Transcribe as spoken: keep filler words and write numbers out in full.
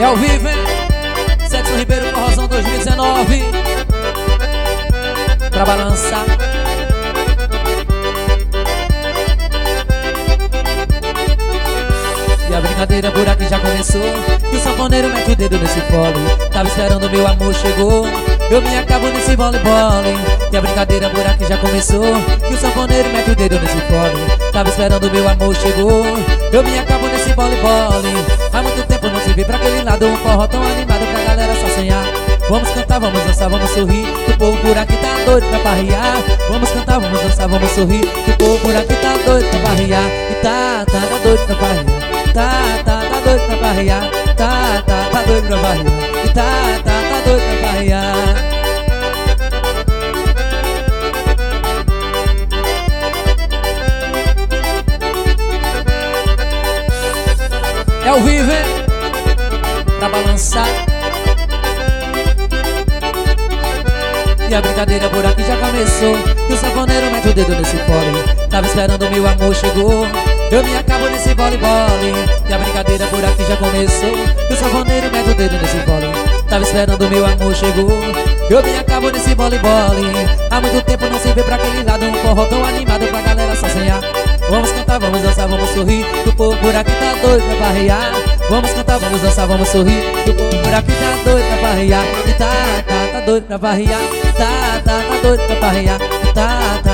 É ao vivo, hein? Sexo Ribeiro Forrozão dois mil e dezenove. Pra balançar. E a brincadeira por aqui já começou. E o sanfoneiro mete o dedo nesse fole. Tava esperando, meu amor chegou. Eu me acabo nesse voleibol. E a brincadeira por aqui já começou. E o sanfoneiro mete o dedo nesse fole. Tava esperando, meu amor chegou. Eu me acabo nesse voleibol. Há muito tempo não se vê pra aquele lado um forró tão animado pra galera só sonhar. Vamos cantar, vamos dançar, vamos sorrir, que o povo por aqui tá doido pra parrear. Vamos cantar, vamos dançar, vamos sorrir, que o povo por aqui tá doido pra parrear. E tá, tá, tá doido pra parrear. Tá, tá, tá doido pra parrear. Tá, tá, tá doido pra parrear. E tá, tá, tá doido pra parrear. É ao vivo, hein? Pra balançar. E a brincadeira por aqui já começou. E o sanfoneiro mete o dedo nesse fole. Tava esperando, meu amor chegou. Eu me acabo nesse voleibol. E a brincadeira por aqui já começou. E o sanfoneiro mete o dedo nesse fole. Tava esperando, meu amor chegou. Eu me acabo nesse voleibol. Há muito tempo não se vê pra aquele lado um forró tão animado pra galera só sonhar. Vamos cantar, vamos dançar, vamos sorrir, que o povo por aqui tá doido pra parrear. Vamos cantar, vamos dançar, vamos sorrir, que o povo por aqui tá doido pra parrear. E tá, tá, tá doido pra parrear. Tá, tá, tá doido pra parrear. E tá, tá